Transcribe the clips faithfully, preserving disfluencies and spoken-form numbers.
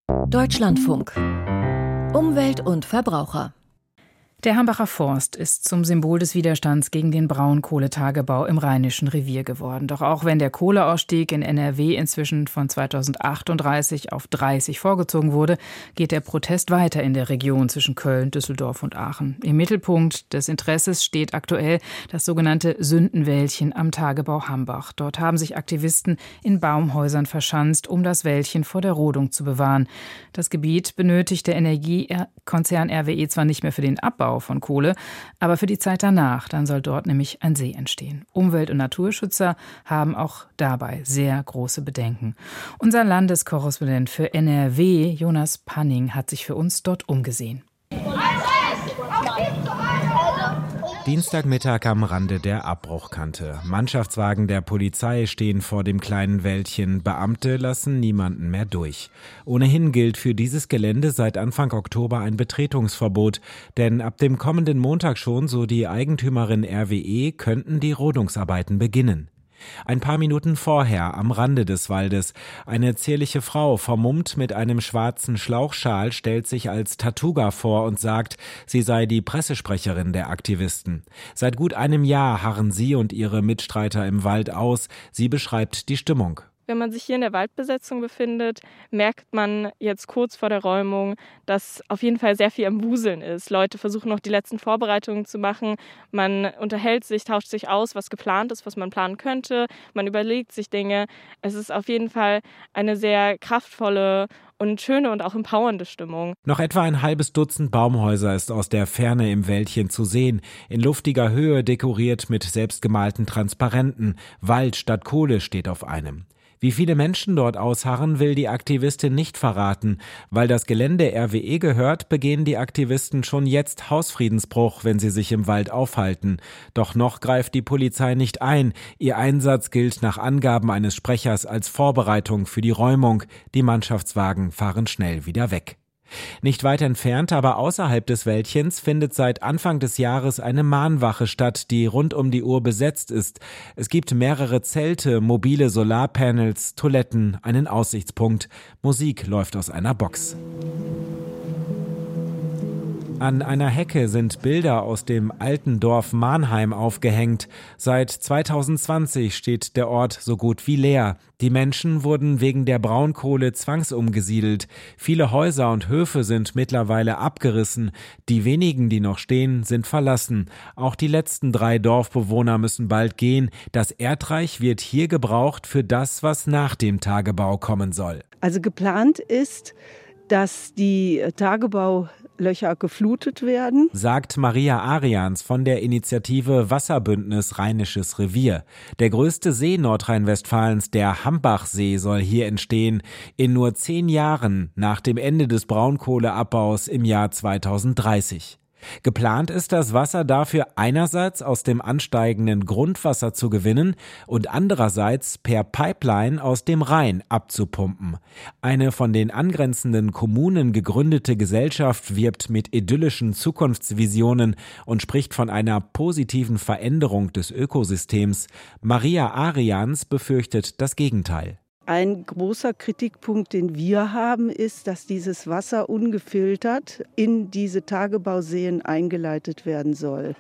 Deutschlandfunk. Umwelt und Verbraucher. Der Hambacher Forst ist zum Symbol des Widerstands gegen den Braunkohletagebau im Rheinischen Revier geworden. Doch auch wenn der Kohleausstieg in N R W inzwischen von zweitausendachtunddreißig auf dreißig vorgezogen wurde, geht der Protest weiter in der Region zwischen Köln, Düsseldorf und Aachen. Im Mittelpunkt des Interesses steht aktuell das sogenannte Sündenwäldchen am Tagebau Hambach. Dort haben sich Aktivisten in Baumhäusern verschanzt, um das Wäldchen vor der Rodung zu bewahren. Das Gebiet benötigt der Energiekonzern R W E zwar nicht mehr für den Abbau von Kohle, aber für die Zeit danach, dann soll dort nämlich ein See entstehen. Umwelt- und Naturschützer haben auch dabei sehr große Bedenken. Unser Landeskorrespondent für N R W, Jonas Panning, hat sich für uns dort umgesehen. Dienstagmittag am Rande der Abbruchkante. Mannschaftswagen der Polizei stehen vor dem kleinen Wäldchen. Beamte lassen niemanden mehr durch. Ohnehin gilt für dieses Gelände seit Anfang Oktober ein Betretungsverbot. Denn ab dem kommenden Montag schon, so die Eigentümerin R W E, könnten die Rodungsarbeiten beginnen. Ein paar Minuten vorher, am Rande des Waldes, eine zierliche Frau, vermummt mit einem schwarzen Schlauchschal, stellt sich als Tatuga vor und sagt, sie sei die Pressesprecherin der Aktivisten. Seit gut einem Jahr harren sie und ihre Mitstreiter im Wald aus. Sie beschreibt die Stimmung. Wenn man sich hier in der Waldbesetzung befindet, merkt man jetzt kurz vor der Räumung, dass auf jeden Fall sehr viel am Wuseln ist. Leute versuchen noch die letzten Vorbereitungen zu machen. Man unterhält sich, tauscht sich aus, was geplant ist, was man planen könnte. Man überlegt sich Dinge. Es ist auf jeden Fall eine sehr kraftvolle und schöne und auch empowernde Stimmung. Noch etwa ein halbes Dutzend Baumhäuser ist aus der Ferne im Wäldchen zu sehen. In luftiger Höhe dekoriert mit selbstgemalten Transparenten. Wald statt Kohle steht auf einem. Wie viele Menschen dort ausharren, will die Aktivistin nicht verraten. Weil das Gelände R W E gehört, begehen die Aktivisten schon jetzt Hausfriedensbruch, wenn sie sich im Wald aufhalten. Doch noch greift die Polizei nicht ein. Ihr Einsatz gilt nach Angaben eines Sprechers als Vorbereitung für die Räumung. Die Mannschaftswagen fahren schnell wieder weg. Nicht weit entfernt, aber außerhalb des Wäldchens findet seit Anfang des Jahres eine Mahnwache statt, die rund um die Uhr besetzt ist. Es gibt mehrere Zelte, mobile Solarpanels, Toiletten, einen Aussichtspunkt. Musik läuft aus einer Box. An einer Hecke sind Bilder aus dem alten Dorf Mahnheim aufgehängt. Seit zweitausendzwanzig steht der Ort so gut wie leer. Die Menschen wurden wegen der Braunkohle zwangsumgesiedelt. Viele Häuser und Höfe sind mittlerweile abgerissen. Die wenigen, die noch stehen, sind verlassen. Auch die letzten drei Dorfbewohner müssen bald gehen. Das Erdreich wird hier gebraucht für das, was nach dem Tagebau kommen soll. Also geplant ist, dass die Tagebaulöcher geflutet werden, sagt Maria Arians von der Initiative Wasserbündnis Rheinisches Revier. Der größte See Nordrhein-Westfalens, der Hambachsee, soll hier entstehen, in nur zehn Jahren nach dem Ende des Braunkohleabbaus im Jahr zweitausenddreißig. Geplant ist, das Wasser dafür einerseits aus dem ansteigenden Grundwasser zu gewinnen und andererseits per Pipeline aus dem Rhein abzupumpen. Eine von den angrenzenden Kommunen gegründete Gesellschaft wirbt mit idyllischen Zukunftsvisionen und spricht von einer positiven Veränderung des Ökosystems. Maria Arians befürchtet das Gegenteil. Ein großer Kritikpunkt, den wir haben, ist, dass dieses Wasser ungefiltert in diese Tagebauseen eingeleitet werden soll.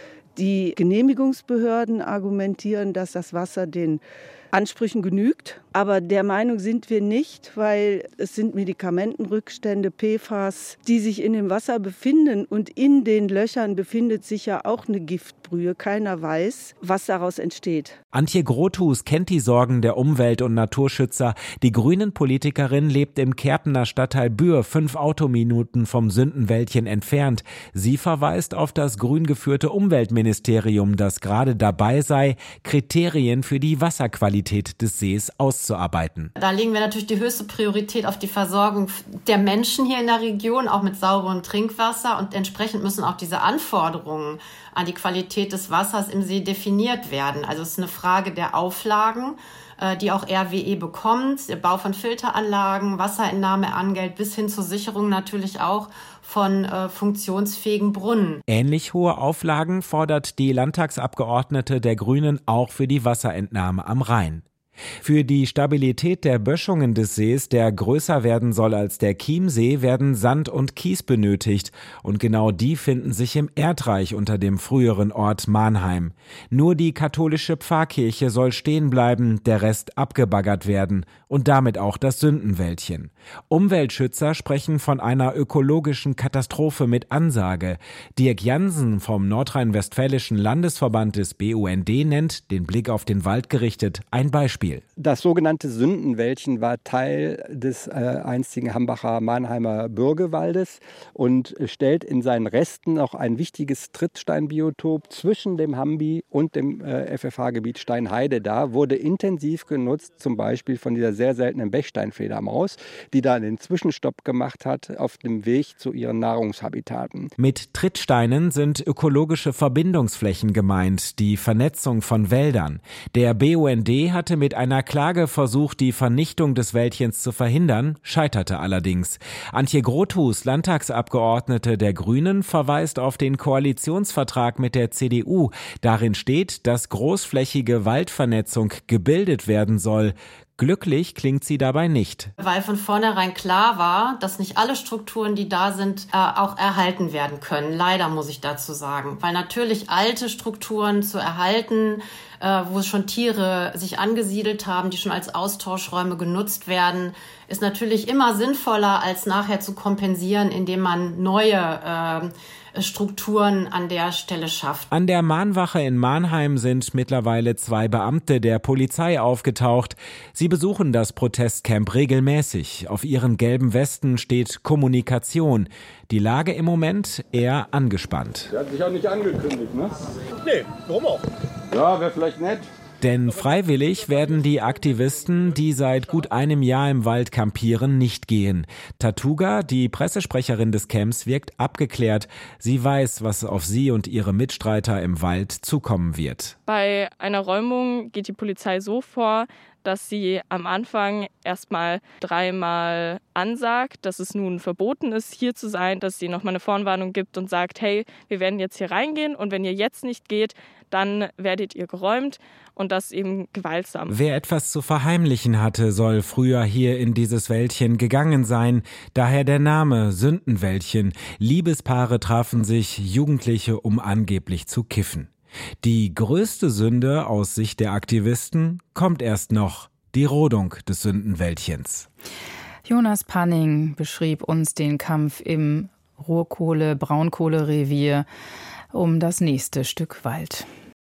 Die Genehmigungsbehörden argumentieren, dass das Wasser den Ansprüchen genügt. Aber der Meinung sind wir nicht, weil es sind Medikamentenrückstände, P F A S, die sich in dem Wasser befinden. Und in den Löchern befindet sich ja auch eine Giftbrühe. Keiner weiß, was daraus entsteht. Antje Grothus kennt die Sorgen der Umwelt- und Naturschützer. Die Grünen-Politikerin lebt im Kerpener Stadtteil Bühr, fünf Autominuten vom Sündenwäldchen entfernt. Sie verweist auf das grün geführte Umweltministerium, das gerade dabei sei, Kriterien für die Wasserqualität des Sees auszuarbeiten. Da legen wir natürlich die höchste Priorität auf die Versorgung der Menschen hier in der Region, auch mit sauberem Trinkwasser. Und entsprechend müssen auch diese Anforderungen an die Qualität des Wassers im See definiert werden. Also es ist eine Frage der Auflagen, die auch R W E bekommt, der Bau von Filteranlagen, Wasserentnahmeangeld bis hin zur Sicherung natürlich auch von äh, funktionsfähigen Brunnen. Ähnlich hohe Auflagen fordert die Landtagsabgeordnete der Grünen auch für die Wasserentnahme am Rhein. Für die Stabilität der Böschungen des Sees, der größer werden soll als der Chiemsee, werden Sand und Kies benötigt. Und genau die finden sich im Erdreich unter dem früheren Ort Mahnheim. Nur die katholische Pfarrkirche soll stehen bleiben, der Rest abgebaggert werden. Und damit auch das Sündenwäldchen. Umweltschützer sprechen von einer ökologischen Katastrophe mit Ansage. Dirk Jansen vom Nordrhein-Westfälischen Landesverband des B U N D nennt, den Blick auf den Wald gerichtet, ein Beispiel. Das sogenannte Sündenwäldchen war Teil des äh, einstigen Hambacher Mahnheimer Bürgewaldes und stellt in seinen Resten noch ein wichtiges Trittsteinbiotop zwischen dem Hambi und dem äh, F F H-Gebiet Steinheide dar, wurde intensiv genutzt, zum Beispiel von dieser sehr seltenen Bechsteinfledermaus, die da einen Zwischenstopp gemacht hat auf dem Weg zu ihren Nahrungshabitaten. Mit Trittsteinen sind ökologische Verbindungsflächen gemeint, die Vernetzung von Wäldern. Der B U N D hatte mit einer Klage versucht, die Vernichtung des Wäldchens zu verhindern, scheiterte allerdings. Antje Grothus, Landtagsabgeordnete der Grünen, verweist auf den Koalitionsvertrag mit der C D U. Darin steht, dass großflächige Waldvernetzung gebildet werden soll. Glücklich klingt sie dabei nicht. Weil von vornherein klar war, dass nicht alle Strukturen, die da sind, äh, auch erhalten werden können. Leider muss ich dazu sagen. Weil natürlich alte Strukturen zu erhalten, äh, wo schon Tiere sich angesiedelt haben, die schon als Austauschräume genutzt werden, ist natürlich immer sinnvoller, als nachher zu kompensieren, indem man neue äh, Strukturen an der Stelle schafft. An der Mahnwache in Mahnheim sind mittlerweile zwei Beamte der Polizei aufgetaucht. Sie besuchen das Protestcamp regelmäßig. Auf ihren gelben Westen steht Kommunikation. Die Lage im Moment eher angespannt. Der hat sich auch nicht angekündigt, ne? Nee, warum auch? Ja, wäre vielleicht nett. Denn freiwillig werden die Aktivisten, die seit gut einem Jahr im Wald kampieren, nicht gehen. Tatuga, die Pressesprecherin des Camps, wirkt abgeklärt. Sie weiß, was auf sie und ihre Mitstreiter im Wald zukommen wird. Bei einer Räumung geht die Polizei so vor, dass sie am Anfang erstmal dreimal ansagt, dass es nun verboten ist, hier zu sein, dass sie nochmal eine Vorwarnung gibt und sagt, hey, wir werden jetzt hier reingehen und wenn ihr jetzt nicht geht, dann werdet ihr geräumt und das eben gewaltsam. Wer etwas zu verheimlichen hatte, soll früher hier in dieses Wäldchen gegangen sein. Daher der Name Sündenwäldchen. Liebespaare trafen sich, Jugendliche, um angeblich zu kiffen. Die größte Sünde aus Sicht der Aktivisten kommt erst noch, die Rodung des Sündenwäldchens. Jonas Panning beschrieb uns den Kampf im Ruhrkohle-Braunkohlerevier um das nächste Stück Wald.